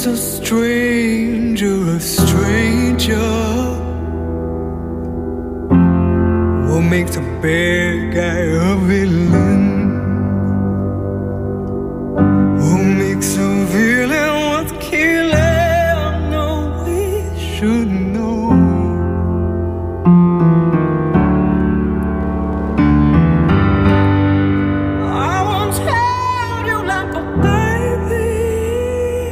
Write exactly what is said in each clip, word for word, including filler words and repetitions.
a stranger, a stranger? What makes a bad guy a villain? What makes a villain worth killing? No, we should know. I once held you like a baby,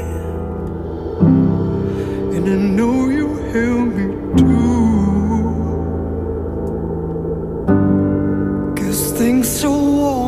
and I know you held me too. Things so warm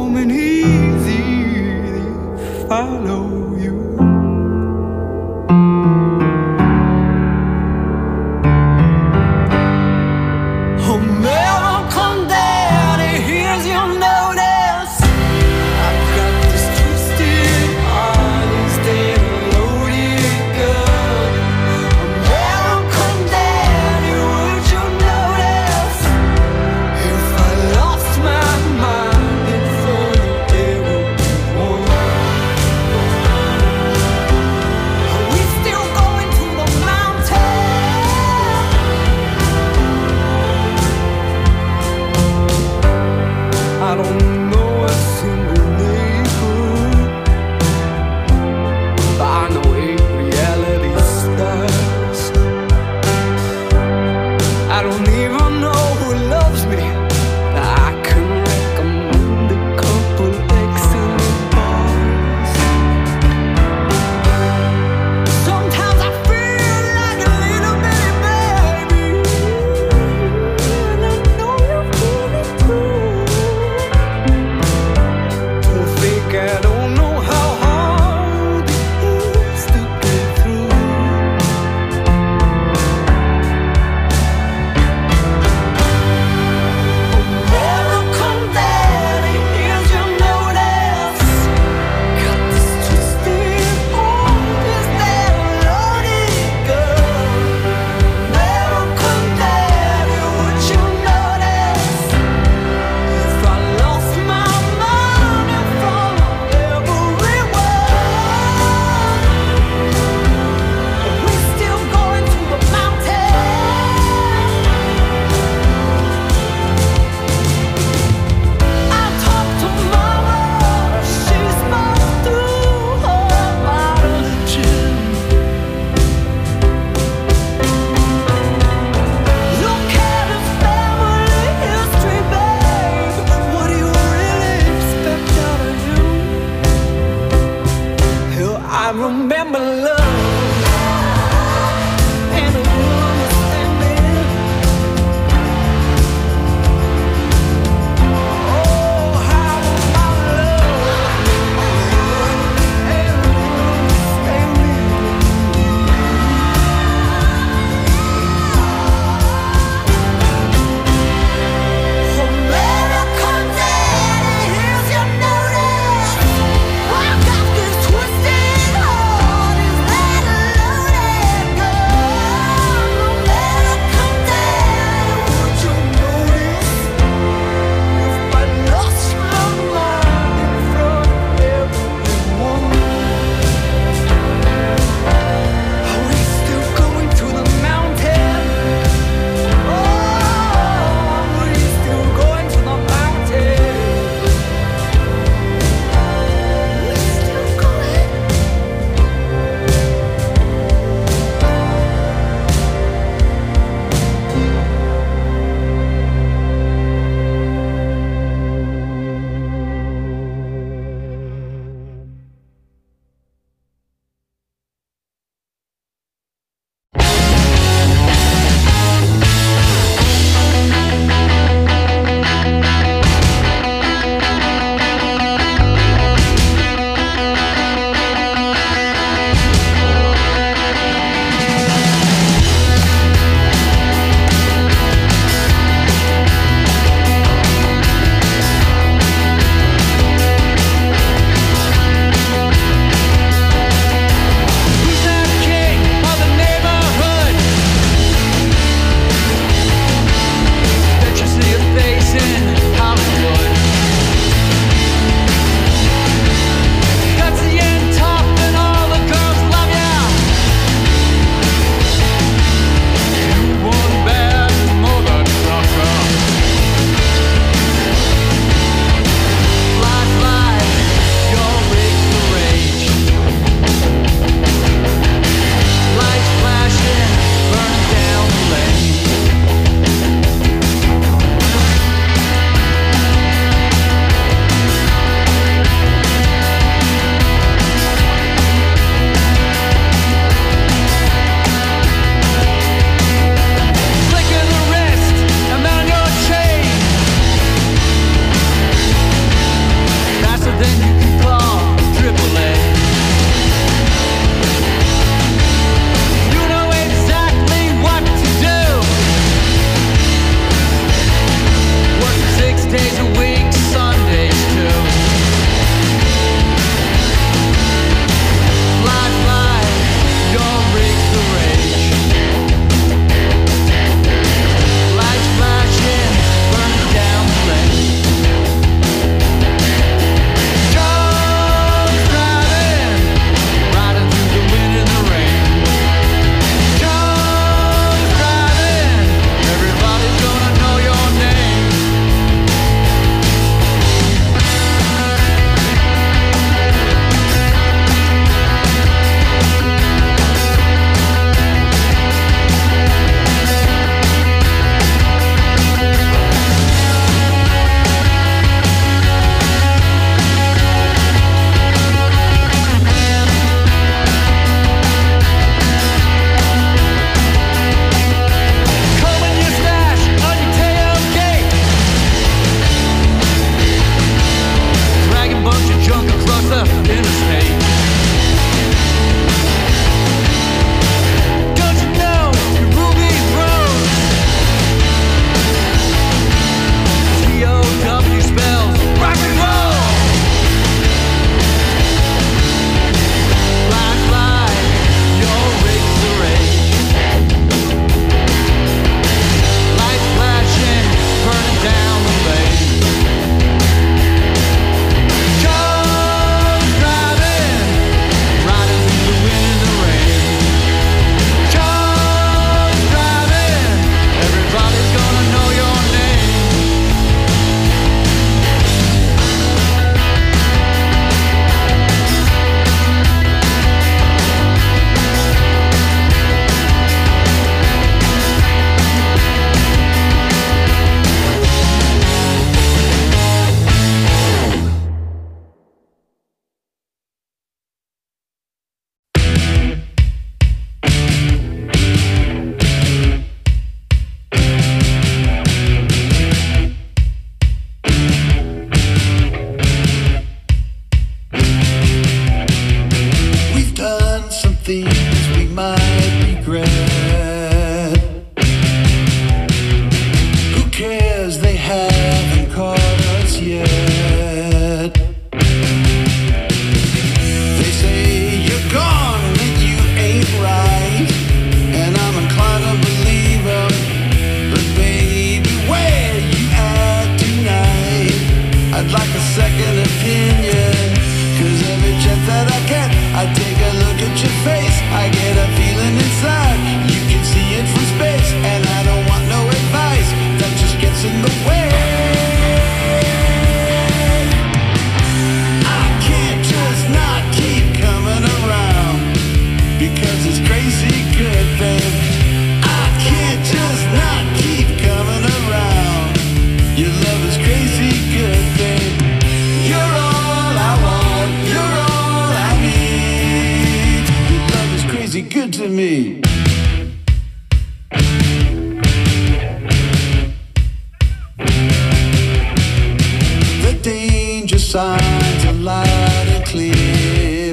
signs are loud and clear,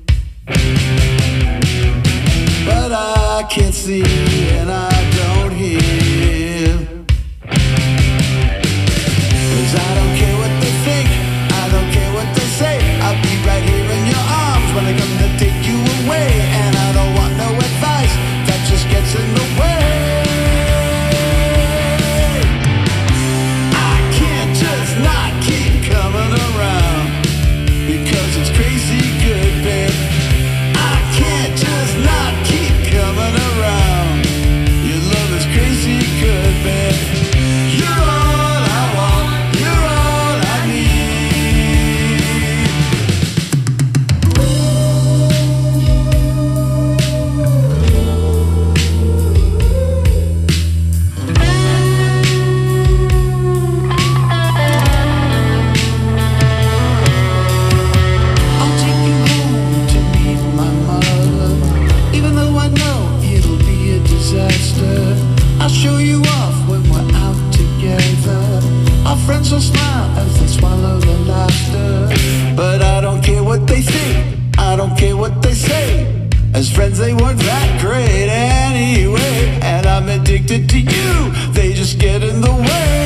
but I can't see and I don't hear. 'Cause I don't care what they think, I don't care what they say, I'll be right here in your arms when I come to take you away. And I don't want no advice, that just gets in the way. I can't just not keep coming around, because it's crazy good, babe. I can't just not keep coming around. Your love is crazy good, babe. You're all I want, you're all I need. I'll take you home to meet my mother, even though I know it'll be a disaster. I'll show you off when we're out together. Our friends will smile as they swallow their laughter. But I don't care what they think, I don't care what they say. As friends they weren't that great anyway. And I'm addicted to you, they just get in the way.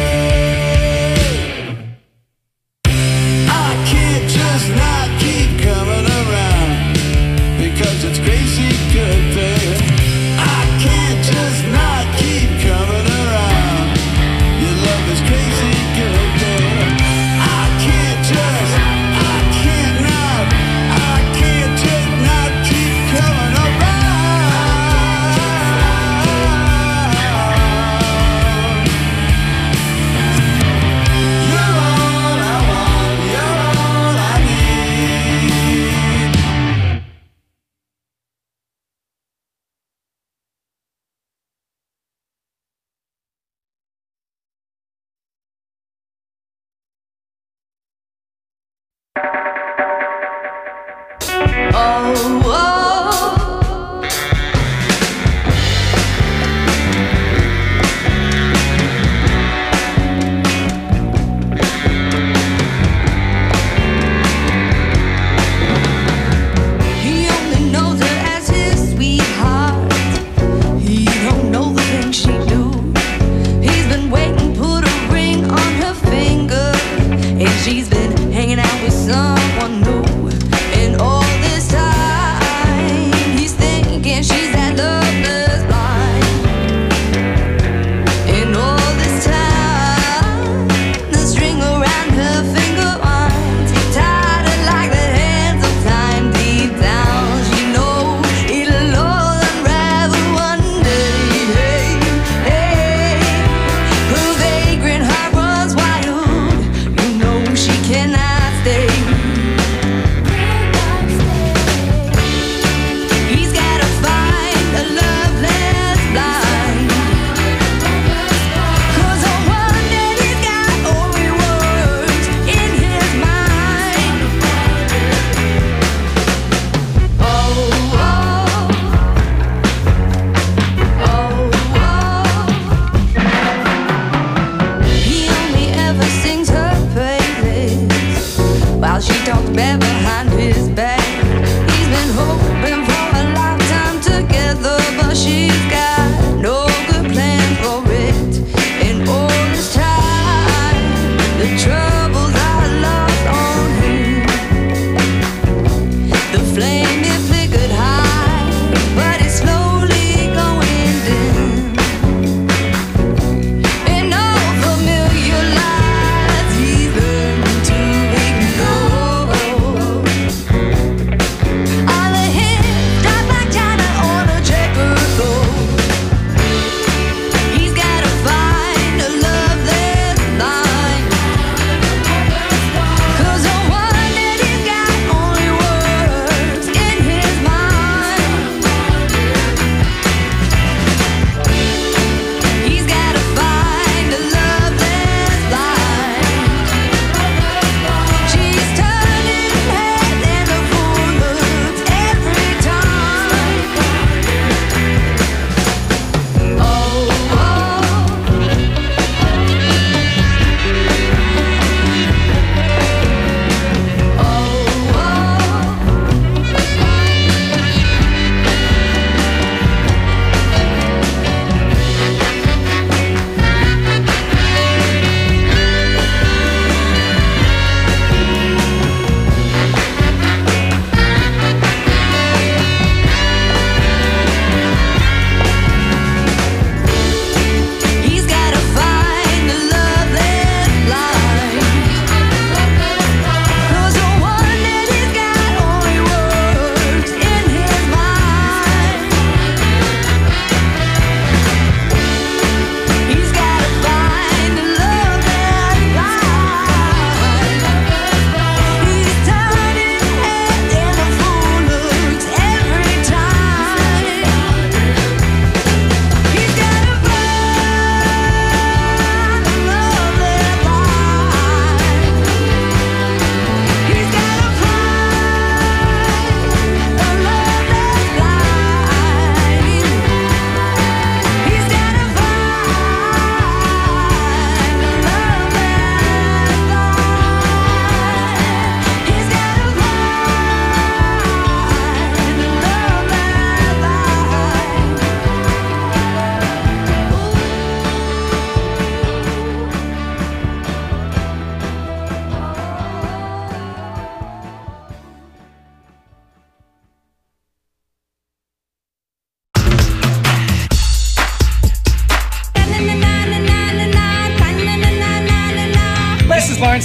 I can't just not keep coming around, because it's crazy good, babe. I can't just not keep coming around. Your love is crazy good, babe. I can't just, I can't not, I can't just not keep coming around.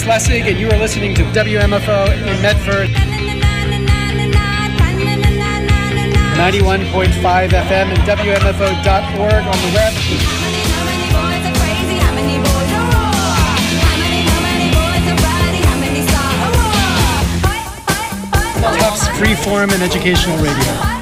Lessig, and you are listening to W M F O in Medford. ninety-one point five F M and W M F O dot org on the web. Tufts Freeform and Educational Radio.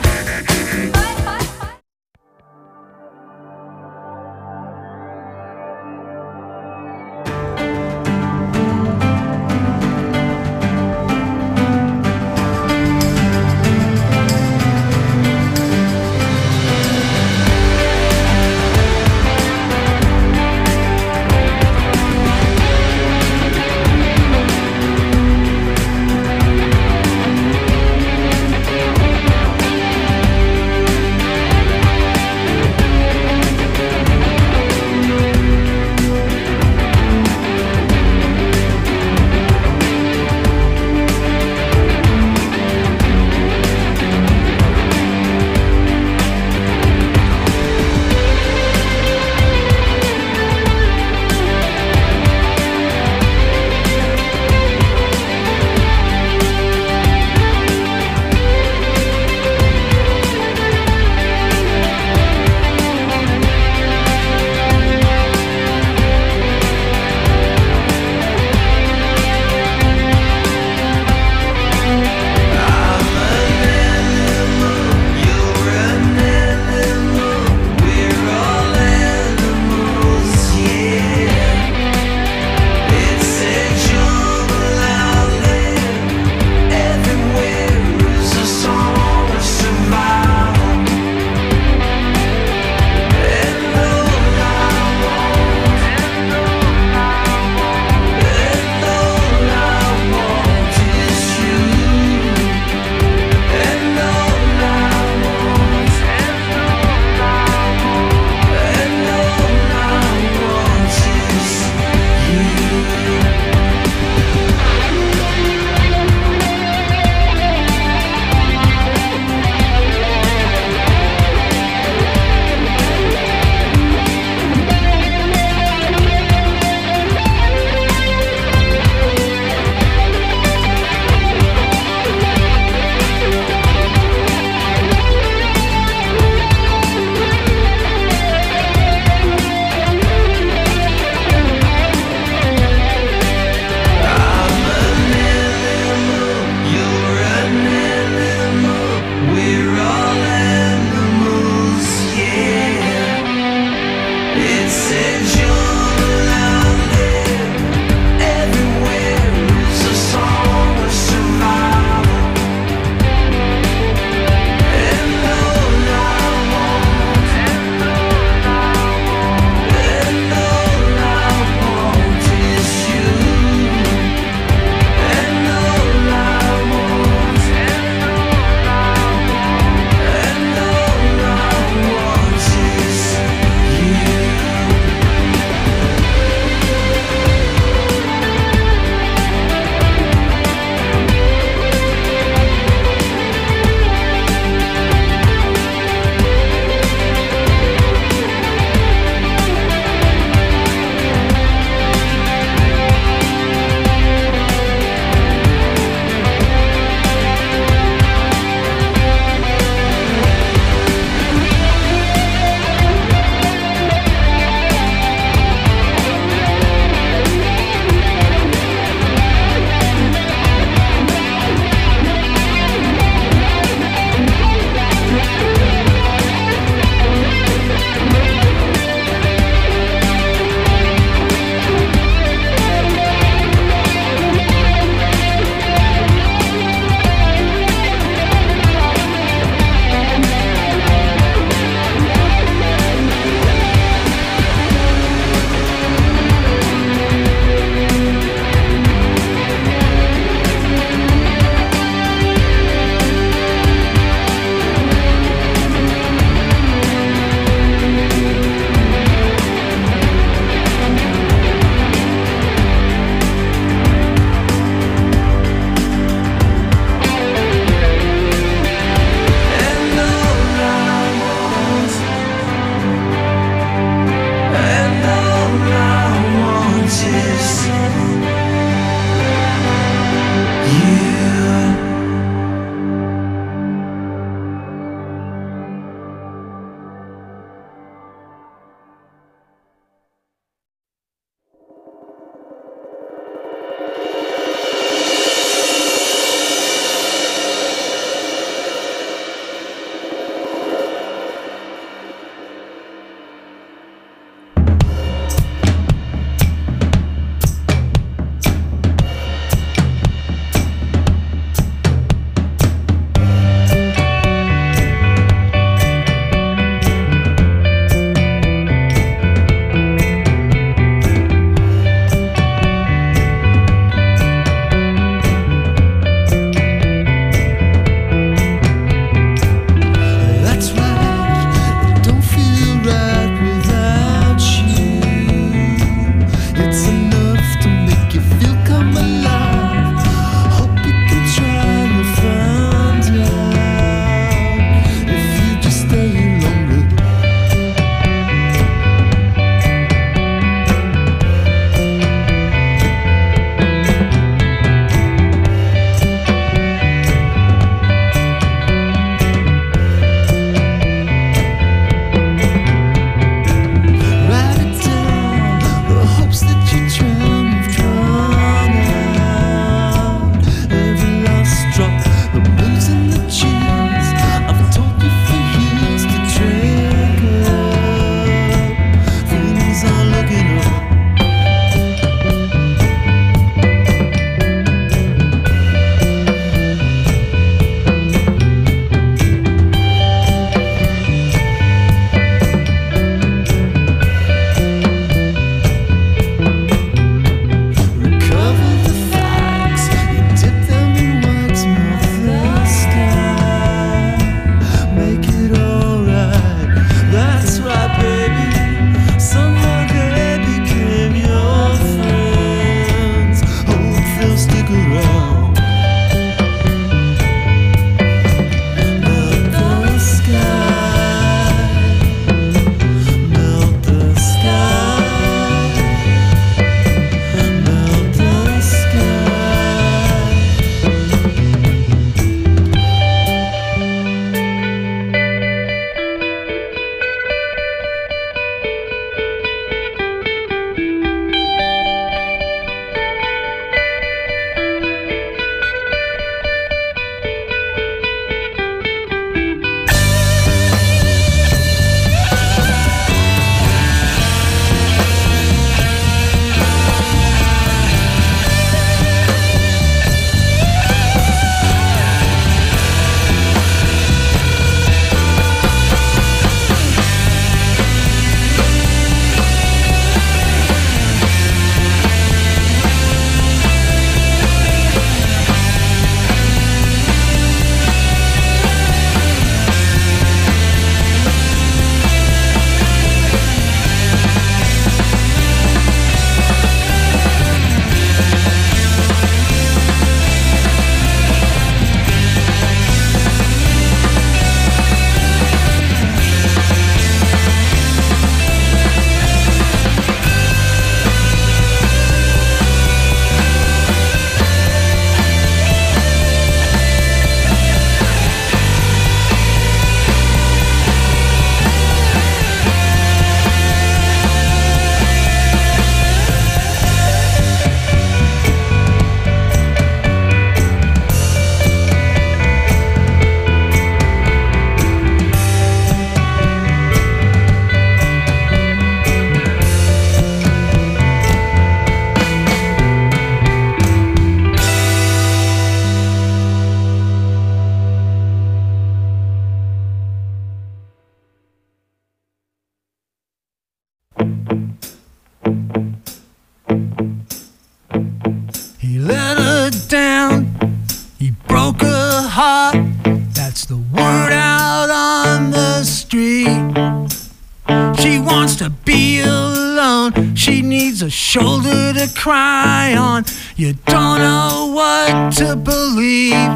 needs a shoulder to cry on. You don't know what to believe.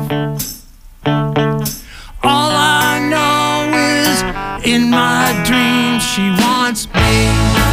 All I know is in my dreams she wants me.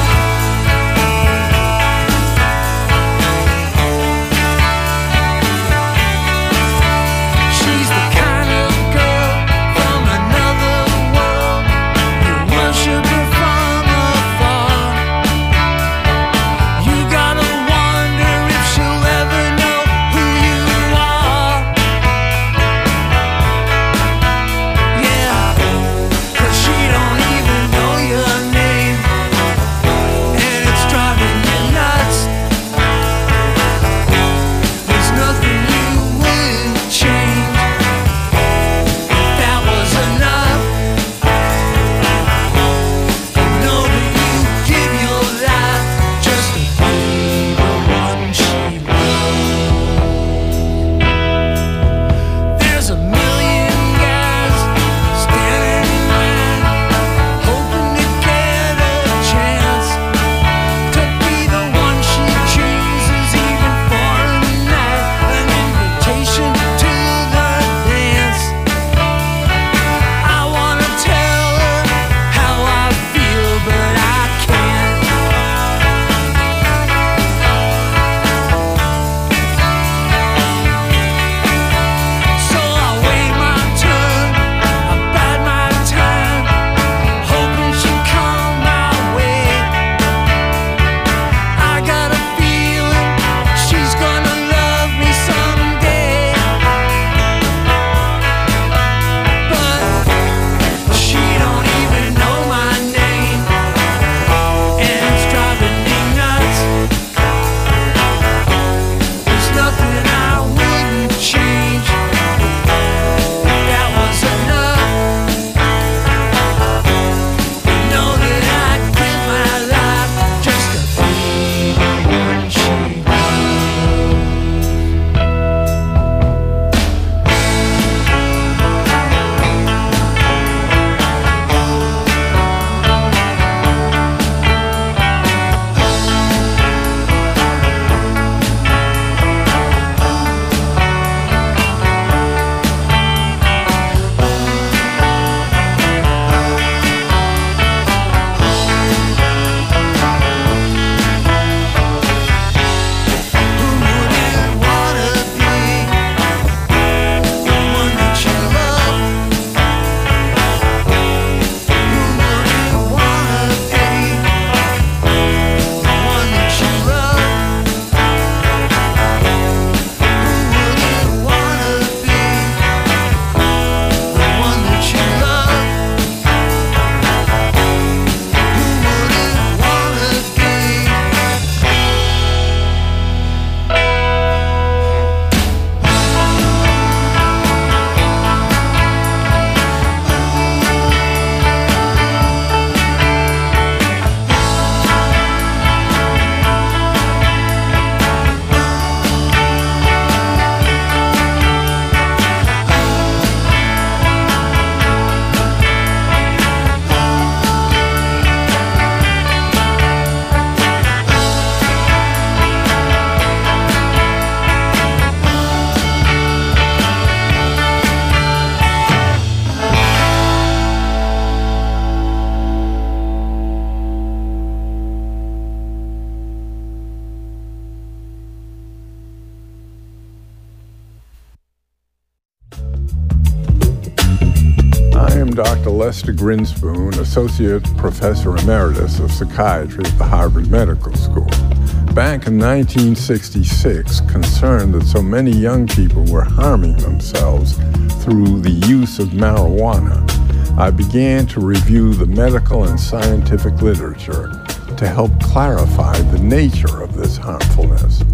Doctor Lester Grinspoon, Associate Professor Emeritus of Psychiatry at the Harvard Medical School. Back in nineteen sixty-six, concerned that so many young people were harming themselves through the use of marijuana, I began to review the medical and scientific literature to help clarify the nature of this harmfulness.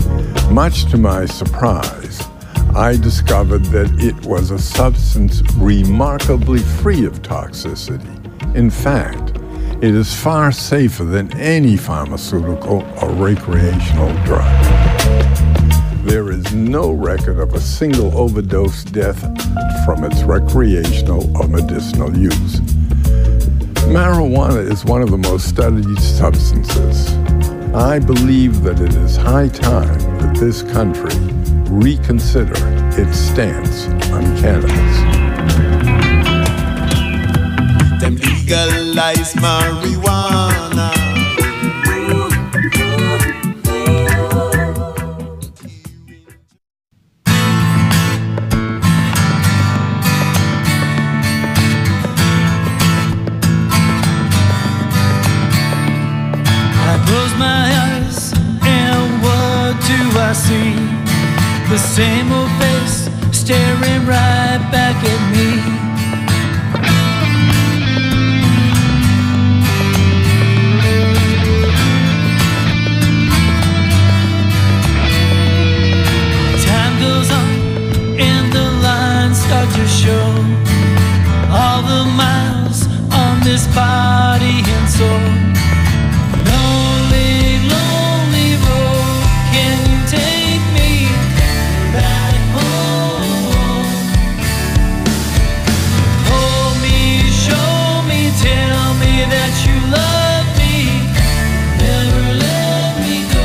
Much to my surprise, I discovered that it was a substance remarkably free of toxicity. In fact, it is far safer than any pharmaceutical or recreational drug. There is no record of a single overdose death from its recreational or medicinal use. Marijuana is one of the most studied substances. I believe that it is high time that this country reconsider its stance on cannabis. Them legalize marijuana. I close my eyes and what do I see? The same old face staring right back at me. Time goes on and the lines start to show all the miles on this body and soul. Lonely, lonely road, can you take me back home? Hold me, show me, tell me that you love me, never let me go.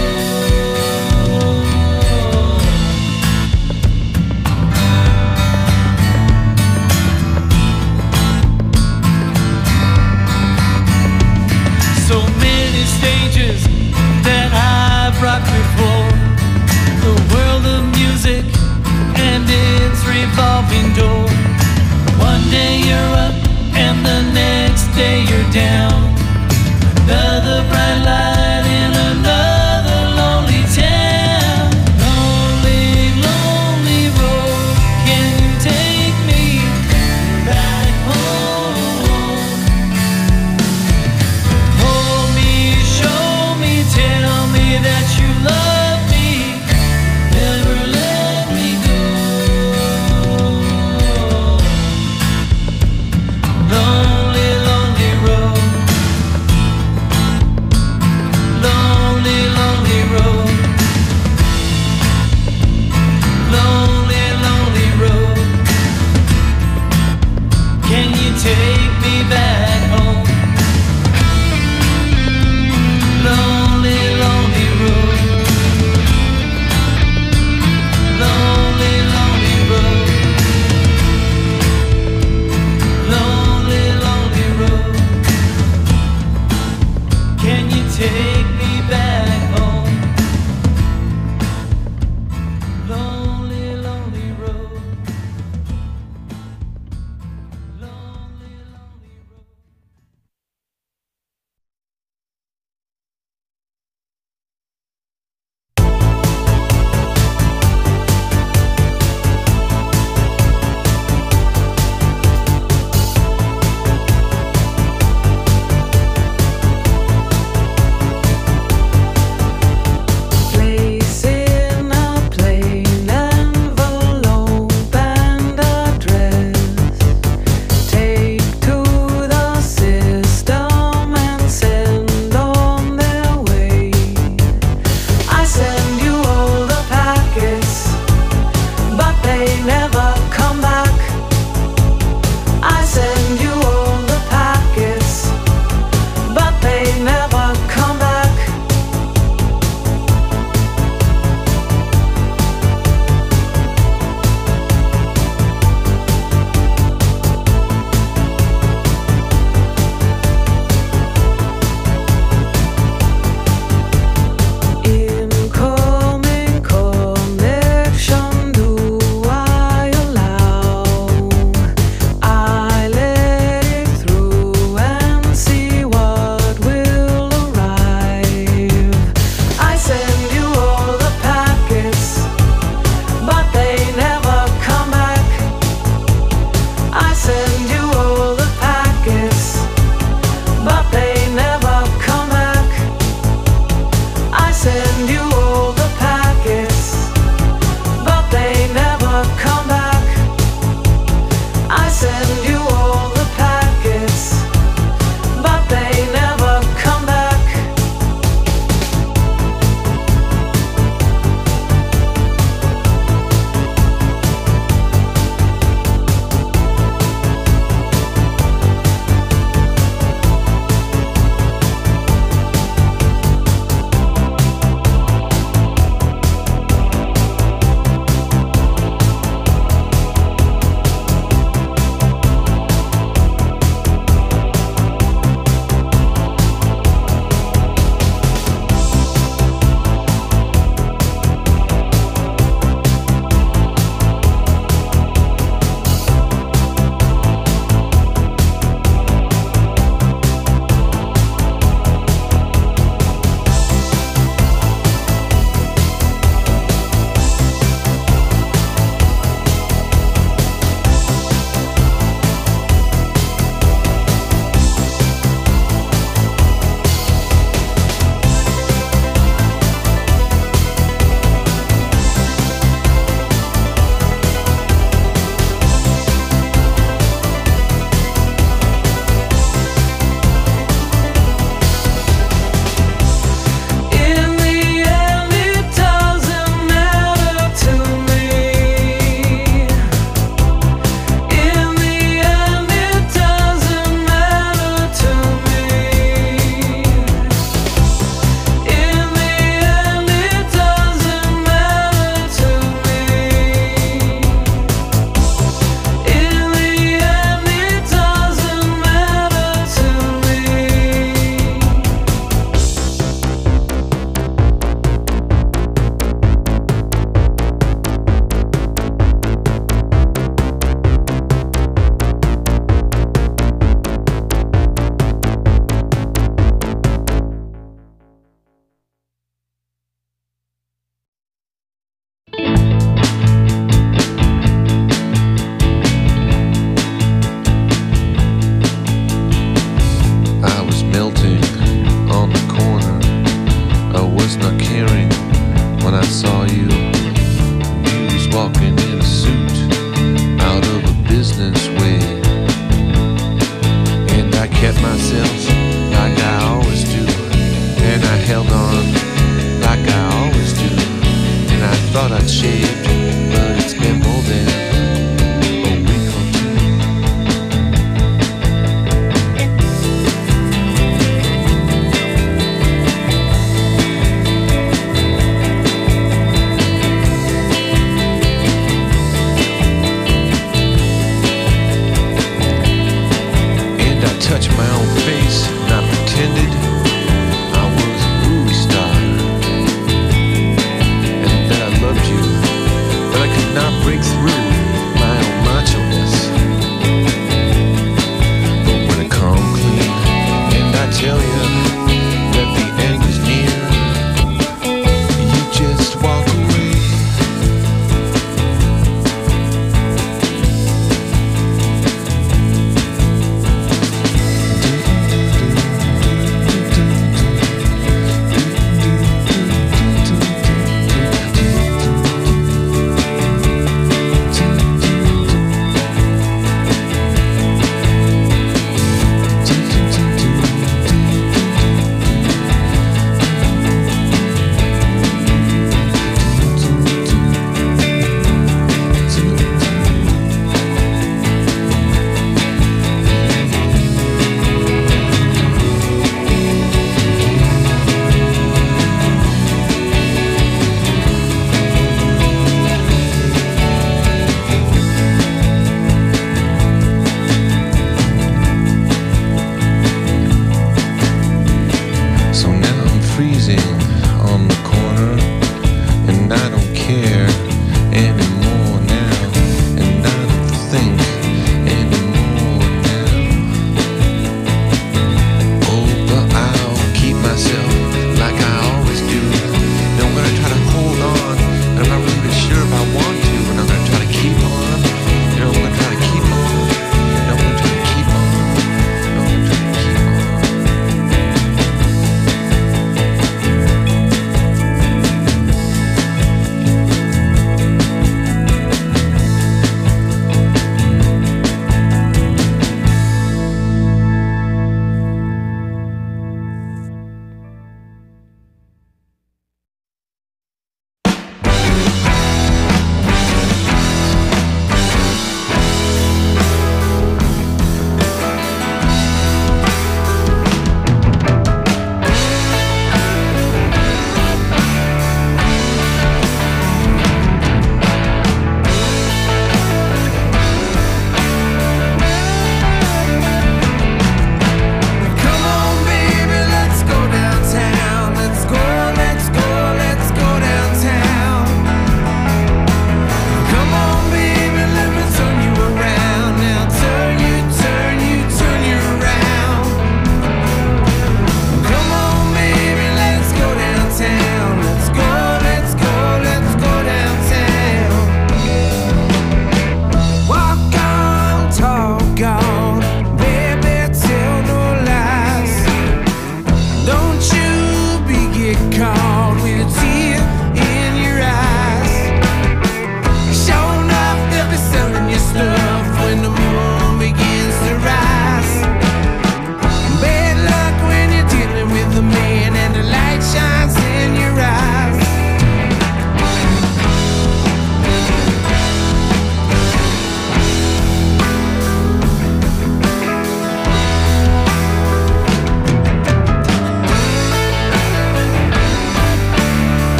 So many stages that I've rocked before, the world of music and its revolving door. One day you're up and the next day you're down. Another bright light in another lonely town. Lonely, lonely road, can you take me back home? Hold me, show me, tell me that you love me, never let me go. Lonely, lonely road. Lonely, lonely road. Lonely, lonely road. Can you take me back home? Lonely, lonely road. Lonely, lonely road. Lonely, lonely road. Can you take me back home? Lonely, lonely road. Lonely, lonely road. Place in a plain envelope and address. Take to the system and send on their way. I send you all the packets, but they never come back. I send you all the packets, but they never come back. Incoming connection, do I allow? I let it through and see what will arrive. I send you all the packets, but they never come back. I send you all the packets, but they never come back. I send you all the packets, but they never come back. I send you all the packets, but they never come back. hearing when I saw you. You was walking in a suit out of a business way, and I kept myself like I always do, and I held on like I always do, and I thought I'd shaved, but it's been more than a week or two. And I touched my own face, and I pretended I was a movie star, and that I loved you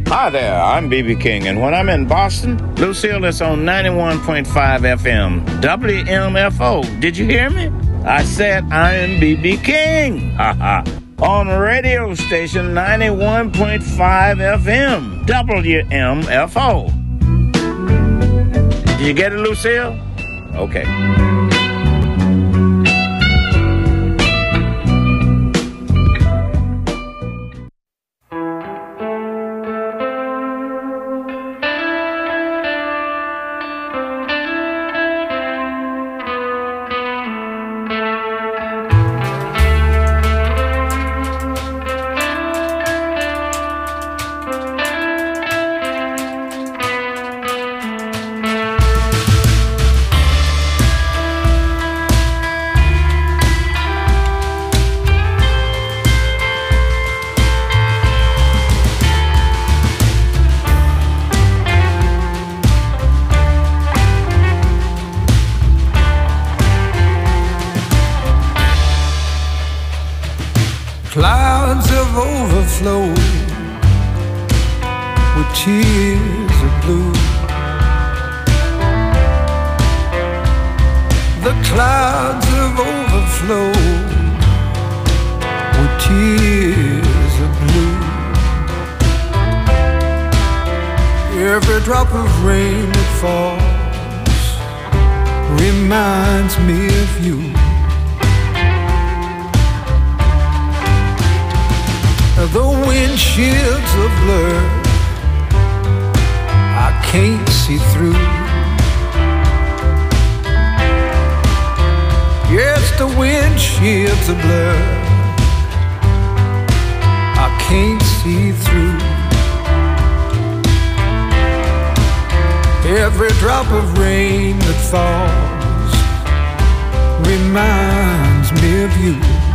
Hi there, I'm B B King, and when I'm in Boston, Lucille is on ninety-one point five F M, W M F O. Did you hear me? I said I'm B B King. Ha ha. On radio station ninety-one point five F M, W M F O. Did you get it, Lucille? Okay. Clouds have overflowed with tears of blue. The clouds have overflowed with tears of blue. Every drop of rain that falls reminds me of you. The windshields are blurred, I can't see through. Yes, the windshields are blurred, I can't see through. Every drop of rain that falls reminds me of you.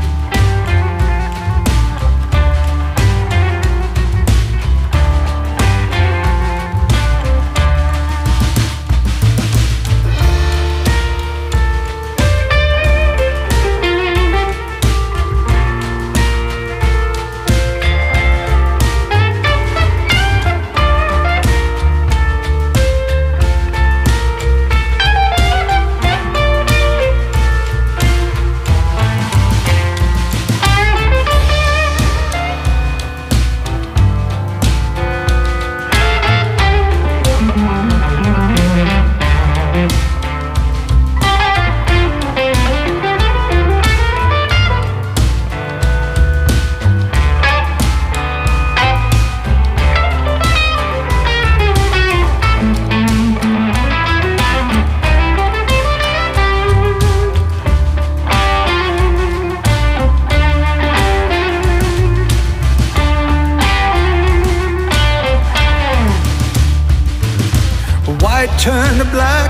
Turn to black,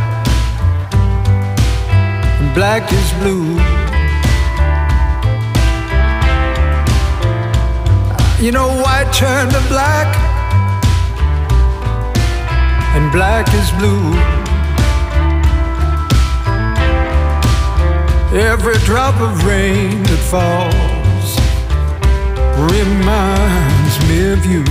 and black is blue. You know, white turned to black, and black is blue. Every drop of rain that falls reminds me of you.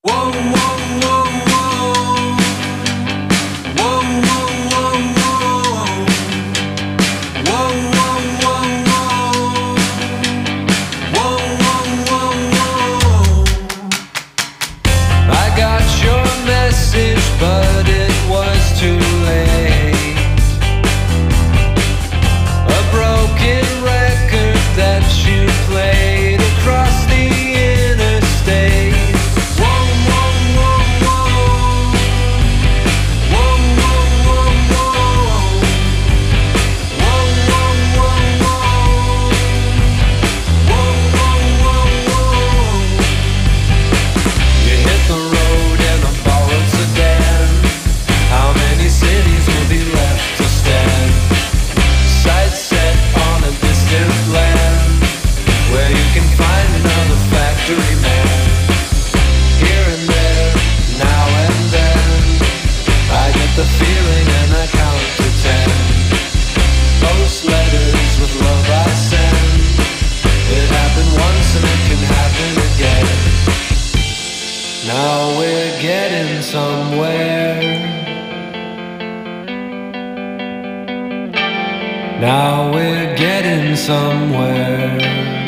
Now we're getting somewhere.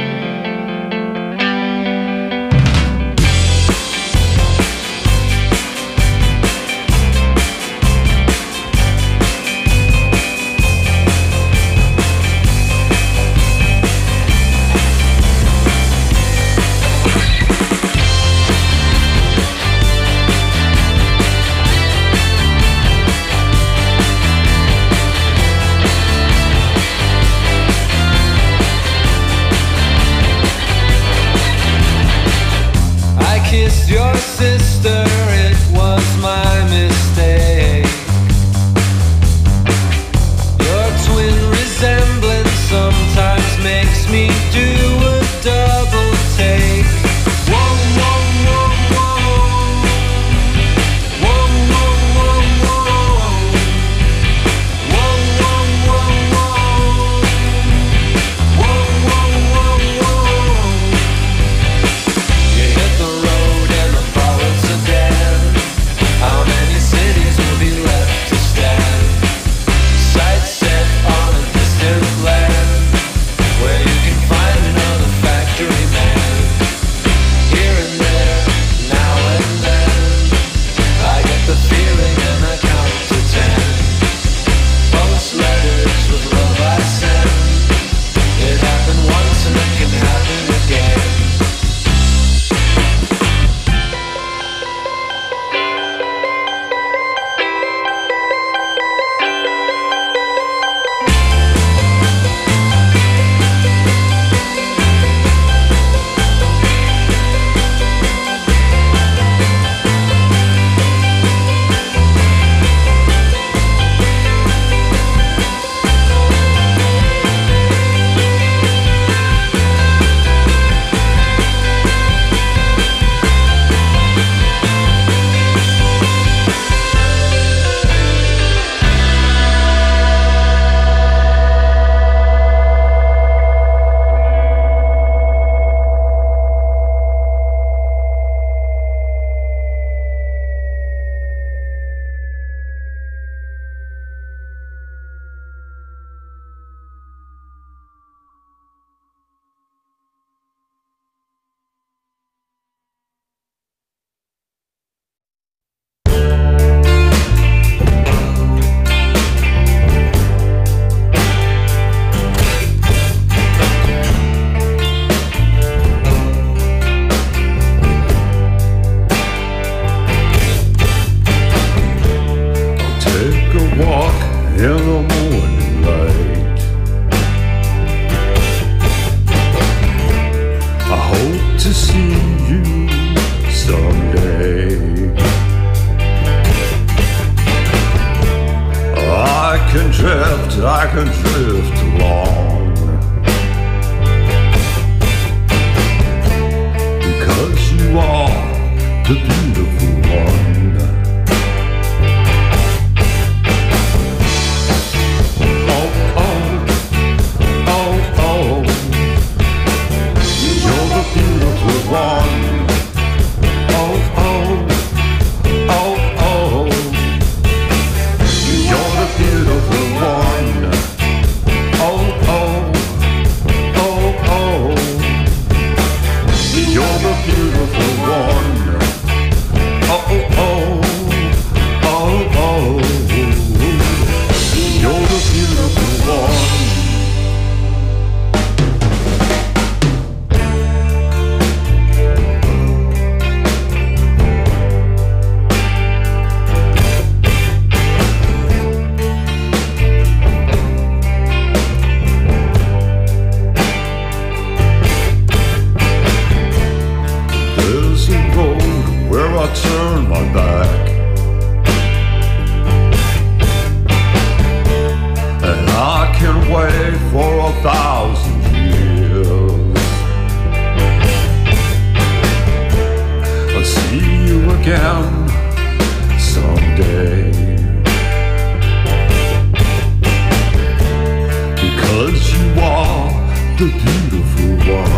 Kissed your sister, it was my mistake. Your twin resemblance sometimes makes me do a double take. Whoa, whoa, whoa, whoa. Whoa, whoa, whoa, whoa. Whoa, whoa, whoa, whoa. Whoa, whoa, whoa, whoa. You hit the road and the bullets are dead. How many cities will be left to stand? Sights set on a distant land, where you can find another factory man. Here and there, now and then, I get the feeling and I count to ten. Post letters with love I send. It happened once and it can happen again. Take a walk in the morning light. I hope to see you someday. I can drift, I can drift along, because you are the beautiful one. One. Oh, oh, is a road where I turn my back, and I can wait for a thousand years. I'll see you again someday, because you are the beautiful one.